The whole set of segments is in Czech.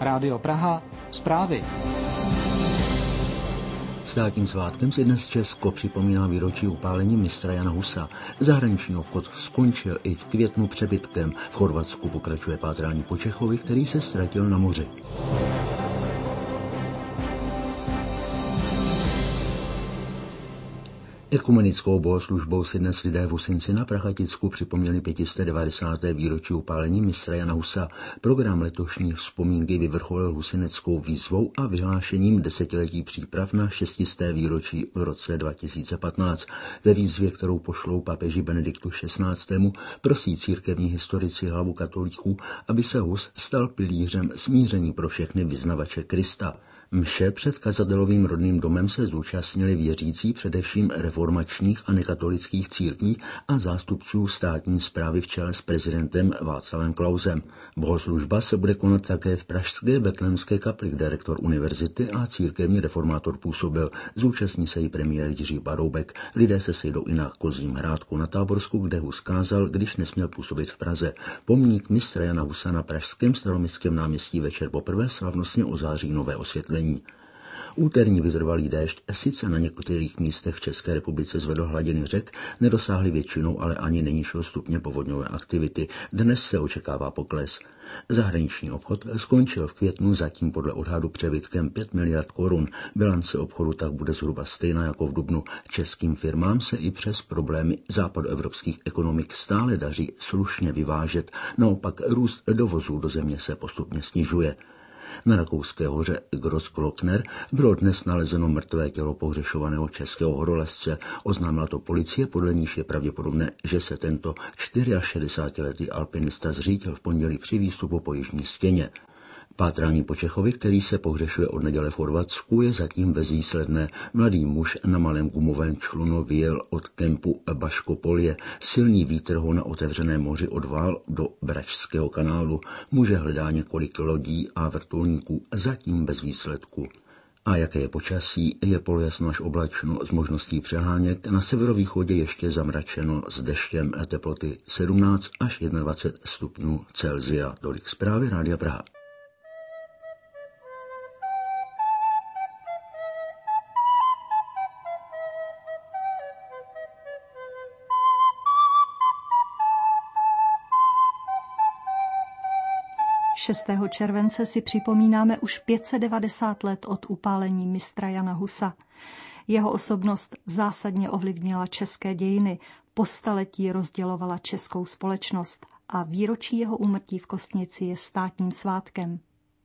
Rádio Praha, zprávy. Státním svátkem si dnes Česko připomíná výročí upálení mistra Jana Husa. Zahraniční obchod skončil i v květnu přebytkem. V Chorvatsku pokračuje pátrání po Čechovi, který se ztratil na moři. Ekumenickou bohoslužbou si dnes lidé v Husinci na Prachaticku připomněli 590. výročí upálení mistra Jana Husa. Program letošní vzpomínky vyvrcholil husineckou výzvou a vyhlášením desetiletí příprav na 600. výročí v roce 2015. Ve výzvě, kterou pošlou papeži Benediktu XVI., prosí církevní historici hlavu katolíků, aby se Hus stal pilířem smíření pro všechny vyznavače Krista. Mše před kazatelovým rodným domem se zúčastnili věřící především reformačních a nekatolických církví a zástupců státní správy v čele s prezidentem Václavem Klausem. Bohoslužba se bude konat také v pražské Betlémské kapli, kde rektor univerzity a církevní reformátor působil. Zúčastní se i premiér Jiří Paroubek. Lidé se sejdou i na Kozím Hrádku na Táborsku, kde Hus kázal, když nesměl působit v Praze. Pomník mistra Jana Husa na pražském Staroměstském náměstí večer poprvé slavnostně ozáří nové osvětlení. Úterní vytrvalý déšť sice na některých místech v České republice zvedl hladiny řek, nedosáhly většinou ale ani nejnižšího stupně povodňové aktivity. Dnes se očekává pokles. Zahraniční obchod skončil v květnu zatím podle odhadu přebytkem 5 miliard korun. Bilance obchodu tak bude zhruba stejná jako v dubnu. Českým firmám se i přes problémy západoevropských ekonomik stále daří slušně vyvážet. Naopak růst dovozů do země se postupně snižuje. Na rakouské hoře Grossglockner bylo dnes nalezeno mrtvé tělo pohřešovaného českého horolezce. Oznámila to policie, podle níž je pravděpodobné, že se tento 64letý alpinista zřítil v pondělí při výstupu po jižní stěně. Pátrání po Čechovi, který se pohřešuje od neděle v Chorvatsku, je zatím bezvýsledné. Mladý muž na malém gumovém člunu vyjel od kempu Baškopolje. Silný vítr ho na otevřeném moři odvál do Bračského kanálu. Muže hledá několik lodí a vrtulníků, zatím bez výsledku. A jaké je počasí? Je polojasno až oblačno s možností přeháněk. Na severovýchodě ještě zamračeno s deštěm, teploty 17 až 21 stupňů Celsia. Tolik zprávy Rádia Praha. Šestého července si připomínáme už 590 let od upálení mistra Jana Husa. Jeho osobnost zásadně ovlivnila české dějiny, po staletí rozdělovala českou společnost a výročí jeho úmrtí v Kostnici je státním svátkem.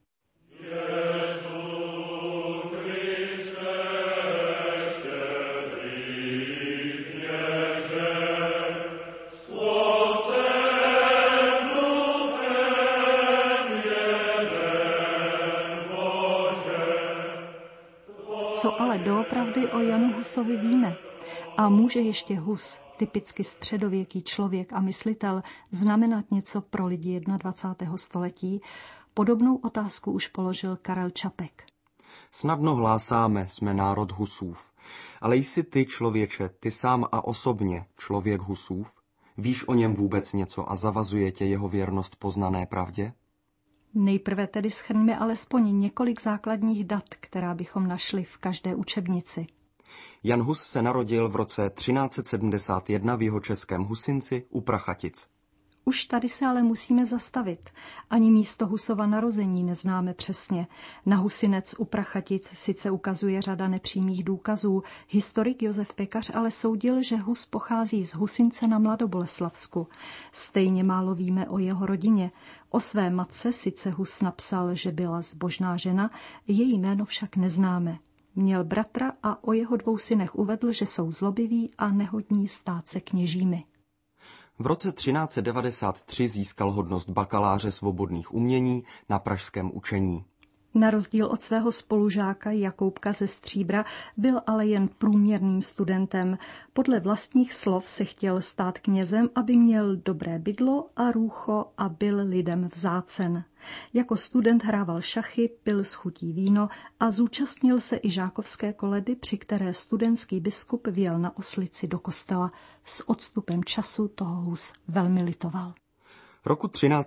Co ale doopravdy o Janu Husovi víme? A může ještě Hus, typicky středověký člověk a myslitel, znamenat něco pro lidi 21. století? Podobnou otázku už položil Karel Čapek. Snadno hlásáme, jsme národ Husův. Ale jsi ty, člověče, ty sám a osobně člověk Husův? Víš o něm vůbec něco a zavazuje tě jeho věrnost poznané pravdě? Nejprve tedy shrňme alespoň několik základních dat, která bychom našli v každé učebnici. Jan Hus se narodil v roce 1371 v jihočeském Husinci u Prachatic. Už tady se ale musíme zastavit. Ani místo Husova narození neznáme přesně. Na Husinec u Prachatic sice ukazuje řada nepřímých důkazů. Historik Josef Pekař ale soudil, že Hus pochází z Husince na Mladoboleslavsku. Stejně málo víme o jeho rodině. O své matce sice Hus napsal, že byla zbožná žena, její jméno však neznáme. Měl bratra a o jeho 2 synech uvedl, že jsou zlobiví a nehodní stát se kněžími. V roce 1393 získal hodnost bakaláře svobodných umění na pražském učení. Na rozdíl od svého spolužáka Jakoubka ze Stříbra byl ale jen průměrným studentem. Podle vlastních slov se chtěl stát knězem, aby měl dobré bydlo a růcho a byl lidem vzácen. Jako student hrával šachy, pil s chutí víno a zúčastnil se i žákovské koledy, při které studentský biskup vjel na oslici do kostela. S odstupem času toho Hus velmi litoval. Roku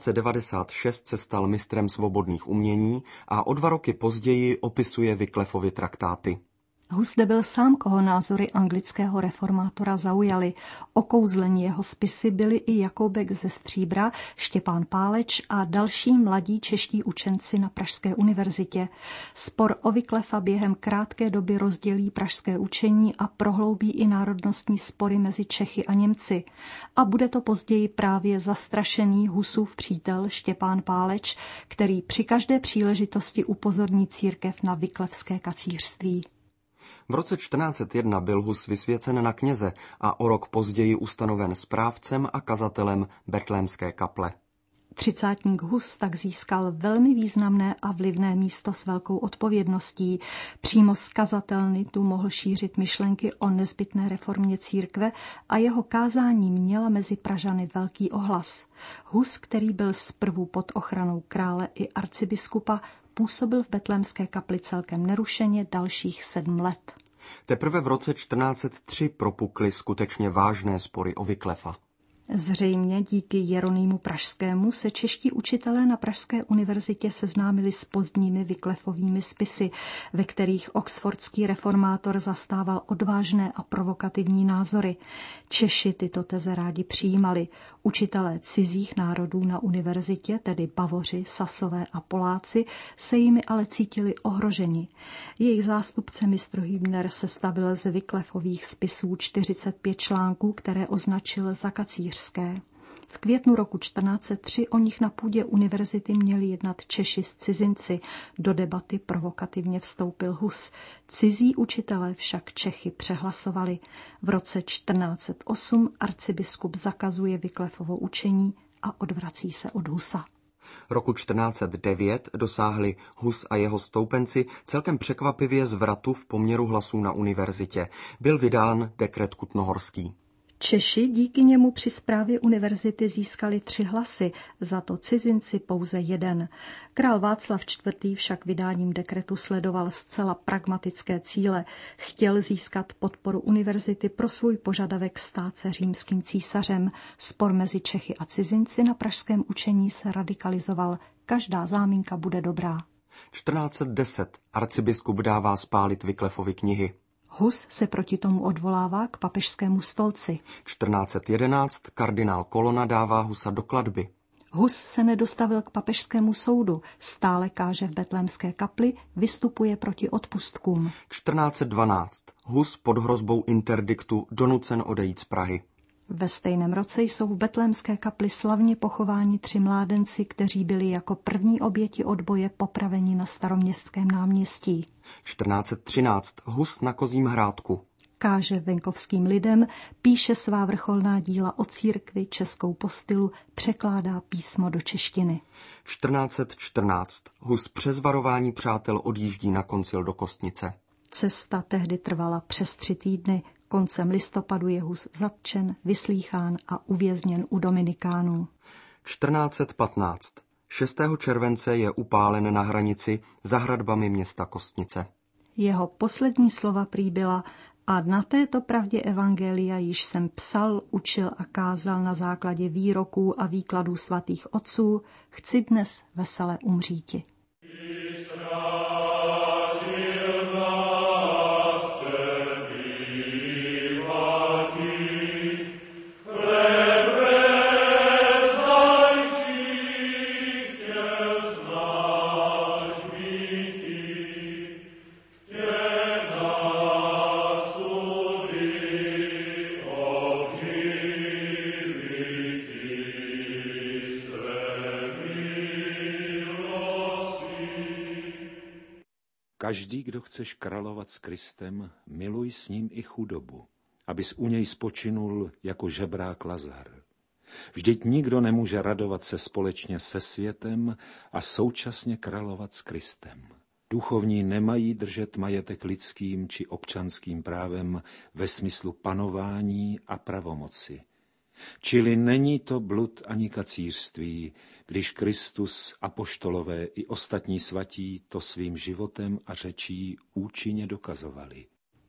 1396 se stal mistrem svobodných umění a o 2 roky později opisuje Wyclifovy traktáty. Hus byl sám, koho názory anglického reformátora zaujaly. Okouzlení jeho spisy byli i Jakoubek ze Stříbra, Štěpán Páleč a další mladí čeští učenci na Pražské univerzitě. Spor o Wyclifa během krátké doby rozdělí pražské učení a prohloubí i národnostní spory mezi Čechy a Němci. A bude to později právě zastrašený Husův přítel Štěpán Páleč, který při každé příležitosti upozorní církev na wyclifské kacířství. V roce 1401 byl Hus vysvěcen na kněze a o rok později ustanoven správcem a kazatelem Betlémské kaple. Třicátník Hus tak získal velmi významné a vlivné místo s velkou odpovědností. Přímo z kazatelny tu mohl šířit myšlenky o nezbytné reformě církve a jeho kázání měla mezi Pražany velký ohlas. Hus, který byl zprvu pod ochranou krále i arcibiskupa, působil v Betlémské kapli celkem nerušeně dalších 7 let. Teprve v roce 1403 propukly skutečně vážné spory o Wyclifa. Zřejmě díky Jeronýmu Pražskému se čeští učitelé na Pražské univerzitě seznámili s pozdními Wyclifovými spisy, ve kterých oxfordský reformátor zastával odvážné a provokativní názory. Češi tyto teze rádi přijímali. Učitelé cizích národů na univerzitě, tedy Bavoři, Sasové a Poláci, se jimi ale cítili ohroženi. Jejich zástupce mistr Hübner sestavil z Wyclifových spisů 45 článků, které označil za kacířské. V květnu roku 1403 o nich na půdě univerzity měli jednat Češi s cizinci. Do debaty provokativně vstoupil Hus. Cizí učitelé však Čechy přehlasovali. V roce 1408 arcibiskup zakazuje Wyclifovo učení a odvrací se od Husa. Roku 1409 dosáhli Hus a jeho stoupenci celkem překvapivě zvratu v poměru hlasů na univerzitě. Byl vydán dekret kutnohorský. Češi díky němu při správě univerzity získali 3 hlasy, za to cizinci pouze 1. Král Václav IV. Však vydáním dekretu sledoval zcela pragmatické cíle. Chtěl získat podporu univerzity pro svůj požadavek stát se římským císařem. Spor mezi Čechy a cizinci na pražském učení se radikalizoval. Každá záminka bude dobrá. 1410 arcibiskup dává spálit Wyclifovy knihy. Hus se proti tomu odvolává k papežskému stolci. 1411 kardinál Colonna dává Husa do klatby. Hus se nedostavil k papežskému soudu, stále káže v Betlémské kapli, vystupuje proti odpustkům. 1412 Hus pod hrozbou interdiktu donucen odejít z Prahy. Ve stejném roce jsou v Betlémské kapli slavně pochováni 3 mládenci, kteří byli jako první oběti odboje popraveni na Staroměstském náměstí. 1413 Hus na Kozím Hrádku. Káže venkovským lidem, píše svá vrcholná díla o církvi, českou postylu, překládá písmo do češtiny. 1414 Hus přes varování přátel odjíždí na koncil do Kostnice. Cesta tehdy trvala přes 3 týdny. Koncem listopadu je Hus zatčen, vyslýchán a uvězněn u Dominikánů. 1415 6. července je upálen na hranici za hradbami města Kostnice. Jeho poslední slova prý byla: a na této pravdě evangelia již jsem psal, učil a kázal na základě výroků a výkladů svatých otců, chci dnes vesele umříti. Každý, kdo chceš královat s Kristem, miluj s ním i chudobu, abys u něj spočinul jako žebrák Lazar. Vždyť nikdo nemůže radovat se společně se světem a současně královat s Kristem. Duchovní nemají držet majetek lidským či občanským právem ve smyslu panování a pravomoci. Čili není to blud ani kacířství, když Kristus, apoštolové i ostatní svatí to svým životem a řečí účinně dokazovali.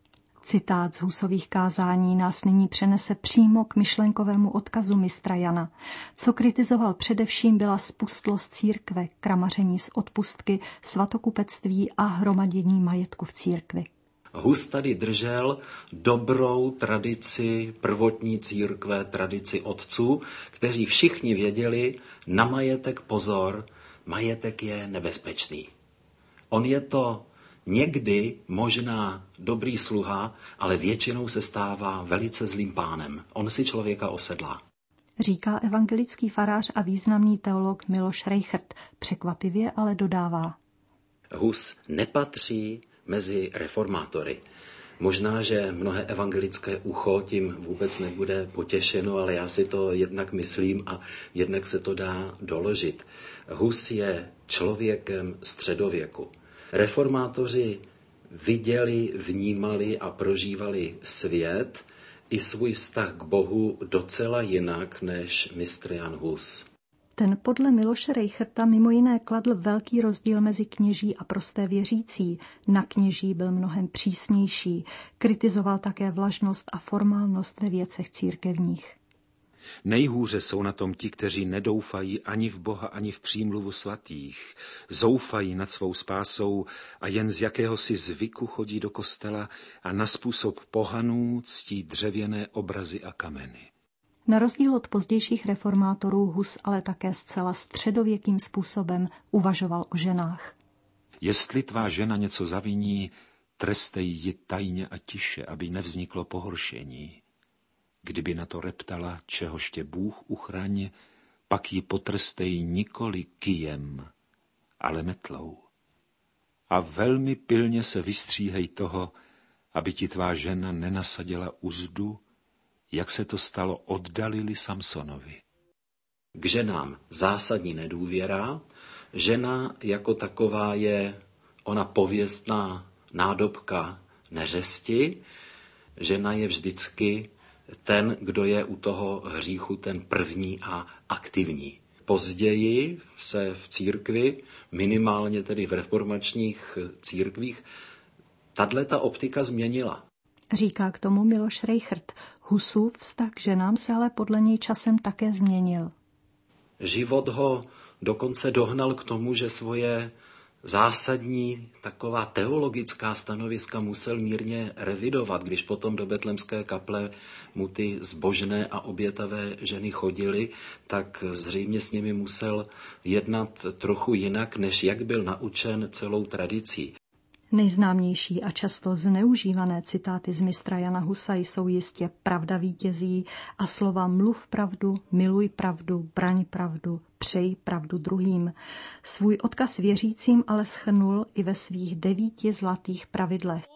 Citát z Husových kázání nás nyní přenese přímo k myšlenkovému odkazu mistra Jana. Co kritizoval především, byla spustlost církve, kramaření z odpustky, svatokupectví a hromadění majetku v církvi. Hus tady držel dobrou tradici prvotní církve, tradici otců, kteří všichni věděli, na majetek pozor, majetek je nebezpečný. On je to někdy možná dobrý sluha, ale většinou se stává velice zlým pánem. On si člověka osedlá. Říká evangelický farář a významný teolog Miloš Reichert. Překvapivě ale dodává. Hus nepatří mezi reformátory. Možná, že mnohé evangelické ucho tím vůbec nebude potěšeno, ale já si to jednak myslím a jednak se to dá doložit. Hus je člověkem středověku. Reformátoři viděli, vnímali a prožívali svět i svůj vztah k Bohu docela jinak než mistr Jan Hus. Ten podle Miloše Reicherta mimo jiné kladl velký rozdíl mezi kněží a prosté věřící. Na kněží byl mnohem přísnější. Kritizoval také vlažnost a formálnost ve věcech církevních. Nejhůře jsou na tom ti, kteří nedoufají ani v Boha, ani v přímluvu svatých. Zoufají nad svou spásou a jen z jakéhosi zvyku chodí do kostela a na způsob pohanů ctí dřevěné obrazy a kameny. Na rozdíl od pozdějších reformátorů Hus ale také zcela středověkým způsobem uvažoval o ženách. Jestli tvá žena něco zaviní, trestej ji tajně a tiše, aby nevzniklo pohoršení. Kdyby na to reptala, čehož tě Bůh uchraň, pak ji potrstej nikoli kyjem, ale metlou. A velmi pilně se vystříhej toho, aby ti tvá žena nenasadila uzdu, jak se to stalo oddalili Samsonovi. K ženám zásadní nedůvěra. Žena jako taková je ona pověstná nádobka neřesti. Žena je vždycky ten, kdo je u toho hříchu ten první a aktivní. Později se v církvi, minimálně tedy v reformačních církvích, tato optika změnila. Říká k tomu Miloš Reichert. Husův vztah k ženám se ale podle něj časem také změnil. Život ho dokonce dohnal k tomu, že svoje zásadní taková teologická stanoviska musel mírně revidovat, když potom do betlémské kaple mu ty zbožné a obětavé ženy chodily, tak zřejmě s nimi musel jednat trochu jinak, než jak byl naučen celou tradicí. Nejznámější a často zneužívané citáty z mistra Jana Husa jsou jistě Pravda vítězí a slova mluv pravdu, miluj pravdu, braň pravdu, přej pravdu druhým. Svůj odkaz věřícím ale shrnul i ve svých 9 zlatých pravidlech.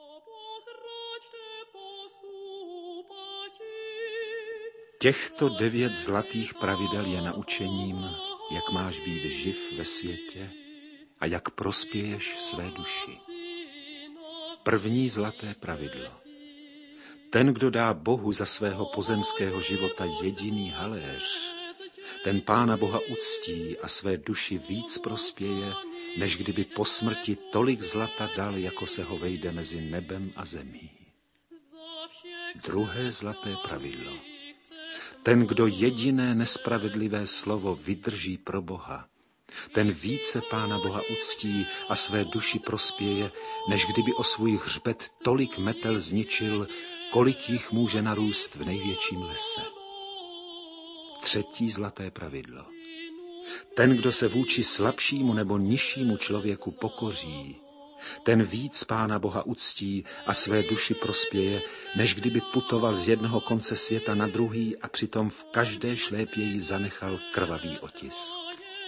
Těchto 9 zlatých pravidel je naučením, jak máš být živ ve světě a jak prospěješ své duši. První zlaté pravidlo. Ten, kdo dá Bohu za svého pozemského života jediný haléř, ten Pána Boha uctí a své duši víc prospěje, než kdyby po smrti tolik zlata dal, jako se ho vejde mezi nebem a zemí. Druhé zlaté pravidlo. Ten, kdo jediné nespravedlivé slovo vydrží pro Boha, ten více Pána Boha uctí a své duši prospěje, než kdyby o svůj hřbet tolik metel zničil, kolik jich může narůst v největším lese. Třetí zlaté pravidlo. Ten, kdo se vůči slabšímu nebo nižšímu člověku pokoří, ten víc Pána Boha uctí a své duši prospěje, než kdyby putoval z jednoho konce světa na druhý a přitom v každé šlépěji zanechal krvavý otisk.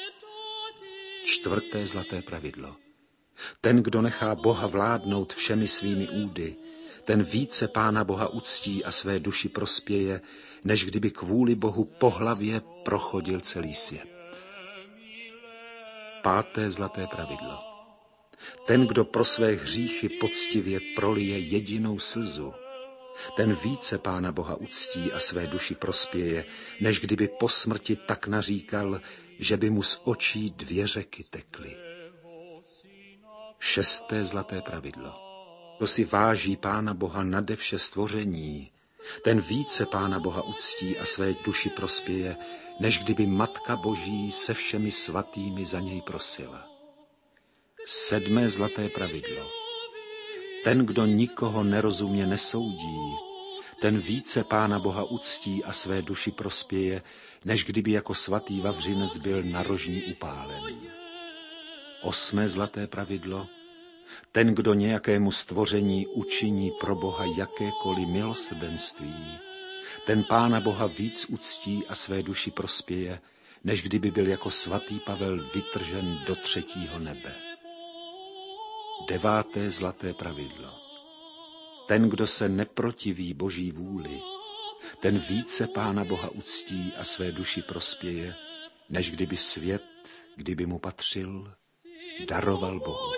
Čtvrté zlaté pravidlo. Ten, kdo nechá Boha vládnout všemi svými údy, ten více Pána Boha uctí a své duši prospěje, než kdyby kvůli Bohu po hlavě prochodil celý svět. Páté zlaté pravidlo. Ten, kdo pro své hříchy poctivě prolije jedinou slzu, ten více Pána Boha uctí a své duši prospěje, než kdyby po smrti tak naříkal, že by mu z očí 2 řeky tekly. Šesté zlaté pravidlo. Kdo si váží Pána Boha nade vše stvoření, ten více Pána Boha uctí a své duši prospěje, než kdyby Matka Boží se všemi svatými za něj prosila. 7. zlaté pravidlo. Ten, kdo nikoho nerozumně nesoudí, ten více Pána Boha uctí a své duši prospěje, než kdyby jako svatý Vavřinec byl na rožni upálen. 8. zlaté pravidlo. Ten, kdo nějakému stvoření učiní pro Boha jakékoliv milosrdenství, ten Pána Boha víc uctí a své duši prospěje, než kdyby byl jako svatý Pavel vytržen do 3. nebe. 9. zlaté pravidlo. Ten, kdo se neprotiví Boží vůli, ten více Pána Boha uctí a své duši prospěje, než kdyby svět, kdyby mu patřil, daroval Bohu.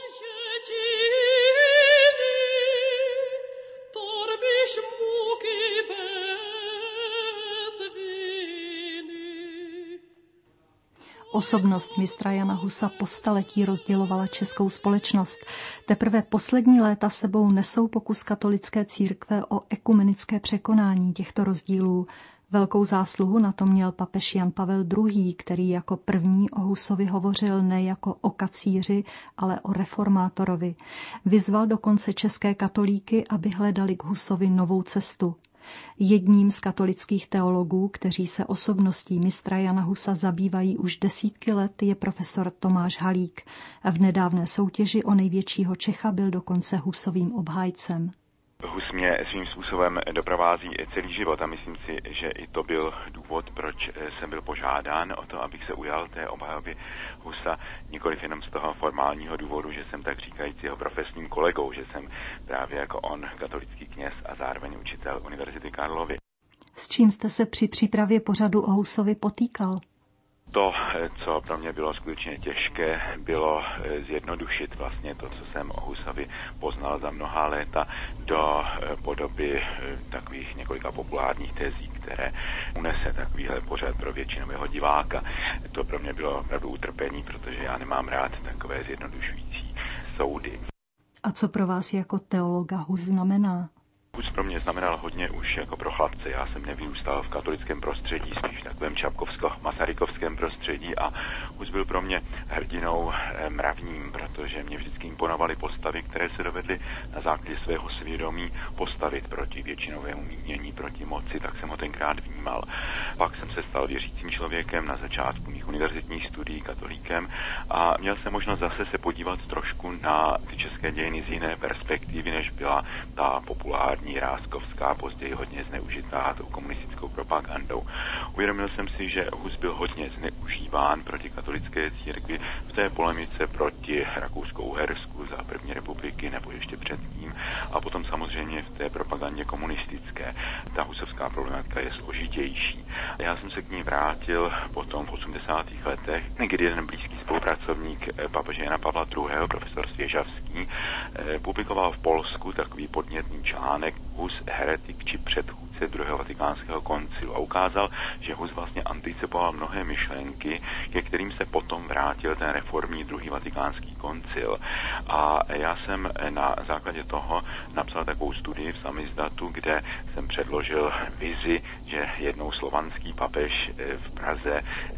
Osobnost mistra Jana Husa po staletí rozdělovala českou společnost. Teprve poslední léta sebou nesou pokus katolické církve o ekumenické překonání těchto rozdílů. Velkou zásluhu na to měl papež Jan Pavel II., který jako první o Husovi hovořil ne jako o kacíři, ale o reformátorovi. Vyzval dokonce české katolíky, aby hledali k Husovi novou cestu. Jedním z katolických teologů, kteří se osobností mistra Jana Husa zabývají už desítky let, je profesor Tomáš Halík. V nedávné soutěži o největšího Čecha byl dokonce Husovým obhájcem. Hus mě svým způsobem doprovází celý život a myslím si, že i to byl důvod, proč jsem byl požádán o to, abych se ujal té obhajoby Husa, nikoliv jenom z toho formálního důvodu, že jsem tak říkajíc jeho profesním kolegou, že jsem právě jako on katolický kněz a zároveň učitel Univerzity Karlovy. S čím jste se při přípravě pořadu o Husovi potýkal? To, co pro mě bylo skutečně těžké, bylo zjednodušit vlastně to, co jsem o Husovi poznal za mnohá léta, do podoby takových několika populárních tezí, které unese takovýhle pořad pro většinového diváka. To pro mě bylo opravdu utrpení, protože já nemám rád takové zjednodušující soudy. A co pro vás jako teologa Hus znamená? Hus pro mě znamenal hodně už jako pro chlapce. Já jsem nevyrůstal v katolickém prostředí, spíš v takovém čapkovsko-masarykovském prostředí a Hus byl pro mě hrdinou mravním, protože mě vždycky imponovaly postavy, které se dovedly na základě svého svědomí postavit proti většinovému mínění, proti moci, tak jsem ho tenkrát vnímal. Pak jsem se stal věřícím člověkem na začátku mých univerzitních studií, katolíkem a měl jsem možnost zase se podívat trošku na ty české dějiny z jiné perspektivy, než byla ta populární ráskovská, později hodně zneužitá tou komunistickou propagandou. Uvědomil jsem si, že Hus byl hodně zneužíván proti katolické církvi v té polemice proti Rakouskou-Uhersku za první republiky nebo ještě předtím a potom samozřejmě v té propagandě komunistické. Ta husovská problematika je složitější. Já jsem se k ní vrátil potom v 80. letech, kdy jeden blízký spolupracovník papeže Jana Pavla II., profesor Svěžavský, publikoval v Polsku takový podnětný článek Hus, heretik či předchůdce druhého vatikánského koncilu a ukázal, že Hus vlastně anticipoval mnohé myšlenky, ke kterým se potom vrátil ten reformní druhý vatikánský koncil. A já jsem na základě toho napsal takovou studii v samizdatu, kde jsem předložil vizi, že jednou slovanský papež v Praze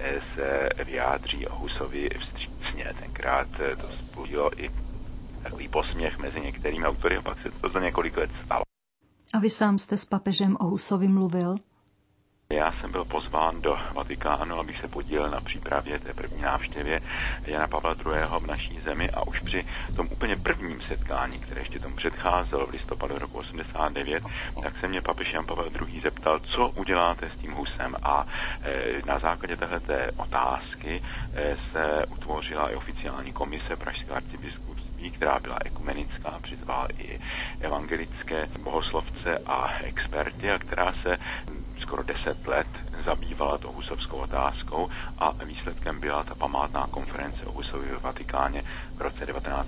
se vyjádří o Husovi vstřícně. Tenkrát to spojilo i takový posměch mezi některými autory a pak se to za několik let stalo. A vy sám jste s papežem o Husovi mluvil? Já jsem byl pozván do Vatikánu, abych se podílel na přípravě té první návštěvě Jana Pavla II. V naší zemi a už při tom úplně prvním setkání, které ještě tomu předcházelo v listopadu roku 89, tak se mě papež Jan Pavel II. Zeptal, co uděláte s tím Husem a na základě téhleté otázky se utvořila i oficiální komise Pražského arcibiskupství, která byla ekumenická, přizval i evangelické bohoslovce a experty, a která se skoro 10 let zabývala tou husovskou otázkou a výsledkem byla ta památná konference o Husovi ve Vatikáně v roce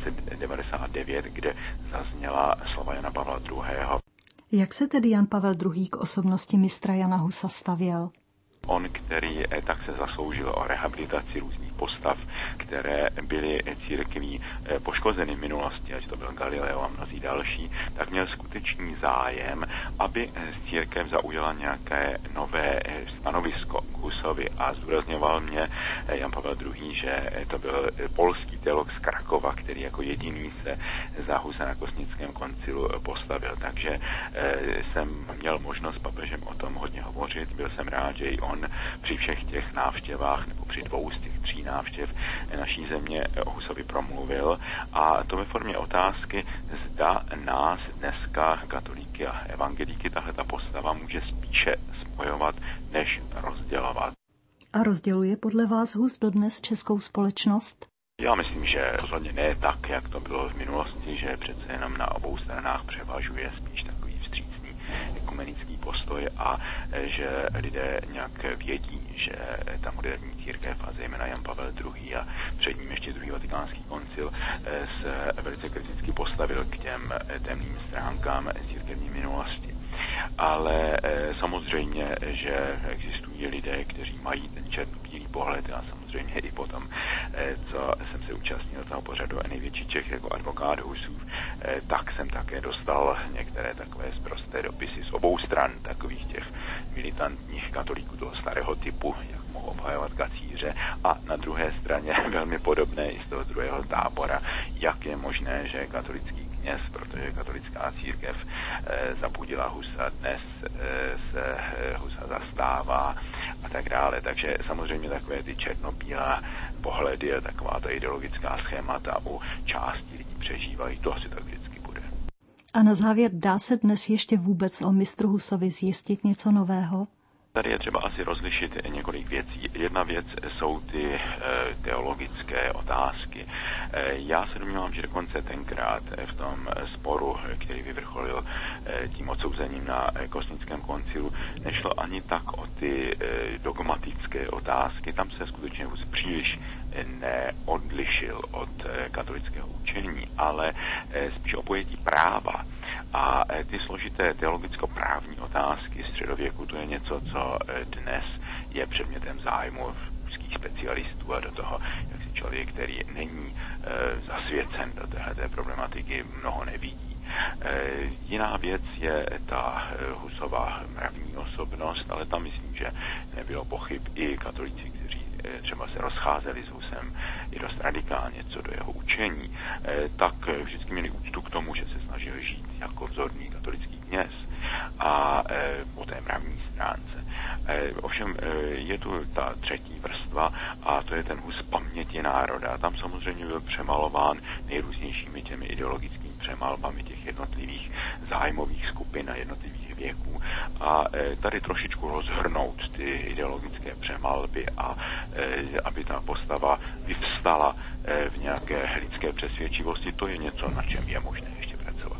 1999, kde zazněla slova Jana Pavla II. Jak se tedy Jan Pavel II. K osobnosti mistra Jana Husa stavěl? On, který tak se zasloužil o rehabilitaci různých postav, které byly církví poškozeny v minulosti, ať to byl Galileo a mnozí další, tak měl skutečný zájem, aby církev zaujala nějaké nové stanovisko k Husovi a zdůrazňoval mě Jan Pavel II., že to byl polský teolog z Krakova, který jako jediný se za Husa na Kosnickém koncilu postavil. Takže jsem měl možnost s papežem o tom hodně hovořit. Byl jsem rád, že i on při všech těch návštěvách, nebo při 2 z těch 3 návštěv naší země o Husovi promluvil. A to ve formě otázky, zda nás dneska, katolíky a evangelíky, tahle ta postava může spíše spojovat, než rozdělovat. A rozděluje podle vás Hus dodnes českou společnost? Já myslím, že rozhodně ne tak, jak to bylo v minulosti, že přece jenom na obou stranách převažuje spíš takový vstřícný ekumenický postoj a že lidé nějak vědí, že ta moderní církev a zejména Jan Pavel II. A před ním ještě druhý vatikánský koncil se velice kriticky postavil k těm temným stránkám církevní minulosti. Ale samozřejmě, že existují lidé, kteří mají ten černobílý pohled a samozřejmě i potom, co jsem se účastnil toho pořadu Největší Čech jako advokát Husův, tak jsem také dostal některé takové sprosté dopisy z obou stran takových těch militantních katolíků toho starého typu, jak mohou obhajovat kacíře, a na druhé straně velmi podobné i z toho druhého tábora, jak je možné, že katolický kněz, protože katolická církev zabudila Husa, dnes se Husa zastává a tak dále. Takže samozřejmě takové ty černobílé pohledy a taková ta ideologická schémata u části lidí přežívají, to asi tak vždycky bude. A na závěr, dá se dnes ještě vůbec o mistru Husovi zjistit něco nového? Tady je třeba asi rozlišit několik věcí. Jedna věc jsou ty teologické otázky. Já se domnívám, že dokonce tenkrát v tom sporu, který vyvrcholil tím odsouzením na Kosnickém koncilu, nešlo ani tak o ty dogmatické otázky. Tam se skutečně Hus příliš neodlišil od katolického učení, ale spíš o pojetí práva. A ty složité teologicko-právní otázky středověku, to je něco, co dnes je předmětem zájmu úzkých specialistů a do toho, jak si člověk, který není zasvěcen do téhleté problematiky, mnoho nevidí. Jiná věc je ta Husova mravní osobnost, ale tam myslím, že nebylo pochyb i katolíci, kteří třeba se rozcházeli s Husem i dost radikálně co do jeho učení, tak vždycky měli úctu k tomu, že se snažil žít jako vzorný katolický kněz a po té mravní stránce. Ovšem je tu ta třetí vrstva a to je ten Hus paměti národa. Tam samozřejmě byl přemalován nejrůznějšími těmi ideologickými přemalbami těch jednotlivých zájmových skupin a jednotlivých věků a tady trošičku rozhrnout ty ideologické přemalby a aby ta postava vyvstala v nějaké lidské přesvědčivosti, to je něco, na čem je možné ještě pracovat.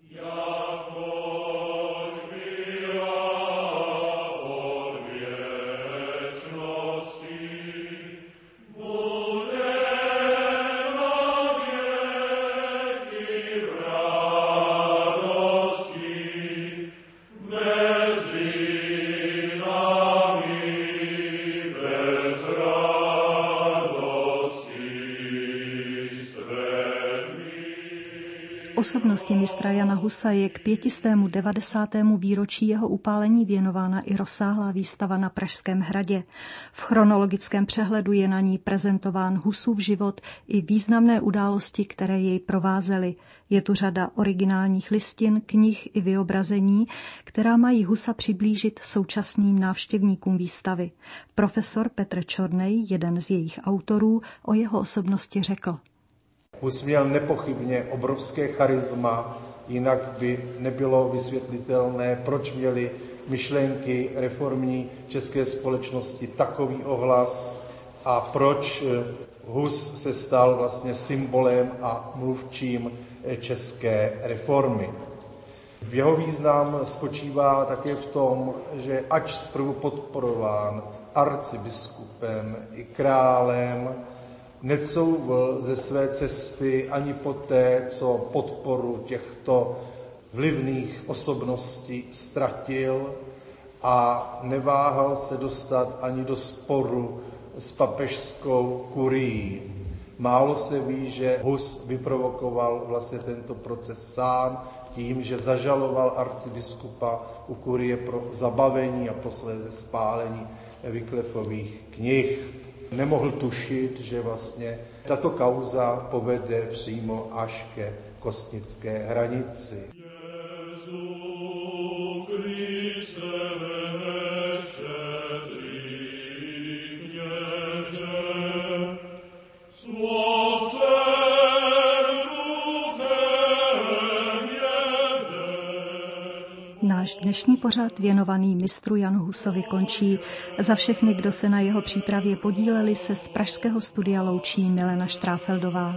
Osobnosti mistra Jana Husa je k 590. výročí jeho upálení věnována i rozsáhlá výstava na Pražském hradě. V chronologickém přehledu je na ní prezentován Husův život i významné události, které jej provázely. Je tu řada originálních listin, knih i vyobrazení, která mají Husa přiblížit současným návštěvníkům výstavy. Profesor Petr Čornej, jeden z jejich autorů, o jeho osobnosti řekl: Hus měl nepochybně obrovské charisma, jinak by nebylo vysvětlitelné, proč měly myšlenky reformní české společnosti takový ohlas a proč Hus se stal vlastně symbolem a mluvčím české reformy. Jeho význam spočívá také v tom, že ač zprvu podporován arcibiskupem i králem, necouvl ze své cesty ani poté, co podporu těchto vlivných osobností ztratil a neváhal se dostat ani do sporu s papežskou kurií. Málo se ví, že Hus vyprovokoval vlastně tento proces sám tím, že zažaloval arcibiskupa u kurie pro zabavení a posléze spálení Wyclifových knih. Nemohl tušit, že vlastně tato kauza povede přímo až ke kostnické hranici. Náš dnešní pořad věnovaný mistru Janu Husovi končí. Za všechny, kdo se na jeho přípravě podíleli, se z pražského studia loučí Milena Štráfeldová.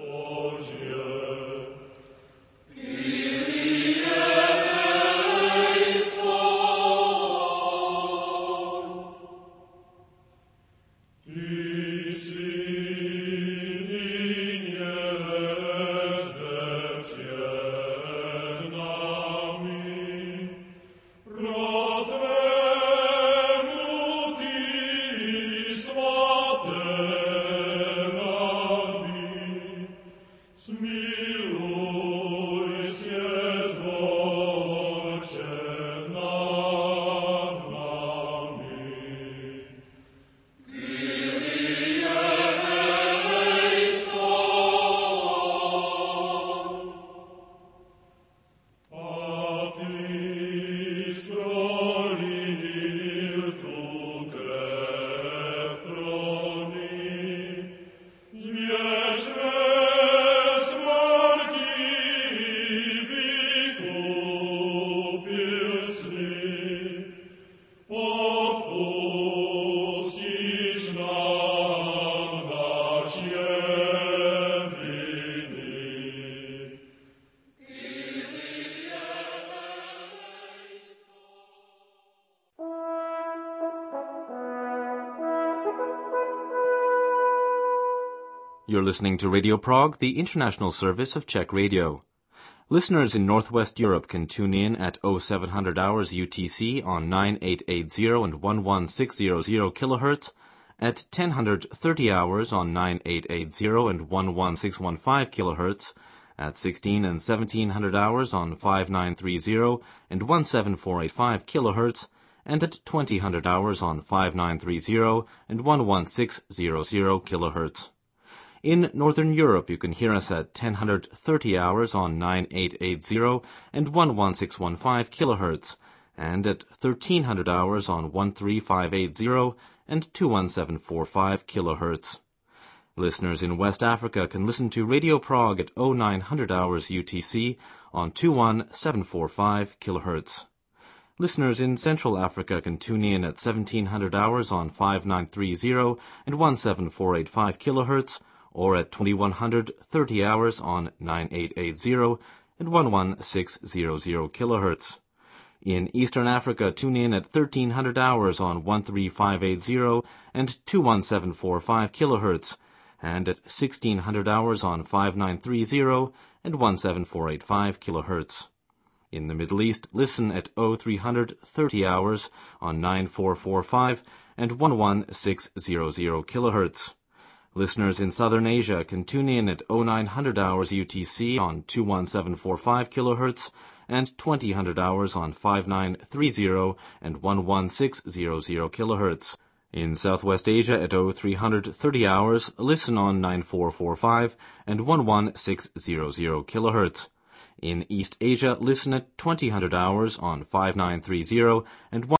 You're listening to Radio Prague, the international service of Czech Radio. Listeners in Northwest Europe can tune in at 0700 hours UTC on 9880 and 11600 kilohertz, at 1030 hours on 9880 and 11615 kilohertz, at 16 and 1700 hours on 5930 and 17485 kilohertz, and at 2000 hours on 5930 and 11600 kilohertz. In Northern Europe, you can hear us at 1030 hours on 9880 and 11615 kilohertz, and at 1300 hours on 13580 and 21745 kilohertz. Listeners in West Africa can listen to Radio Prague at 0900 hours UTC on 21745 kilohertz. Listeners in Central Africa can tune in at 1700 hours on 5930 and 17485 kilohertz, or at 2130 hours on 9880 and 11600 kilohertz. In Eastern Africa, tune in at 1300 hours on 13580 and 21745 kilohertz, and at 1600 hours on 5930 and 17485 kilohertz. In the Middle East, listen at 0330 hours on 9445 and 11600 kilohertz. Listeners in Southern Asia can tune in at 0900 hours UTC on 21745 kilohertz and 2000 hours on 5930 and 11600 kilohertz. In Southwest Asia at 0330 hours, listen on 9445 and 11600 kilohertz. In East Asia, listen at 2000 hours on 5930 and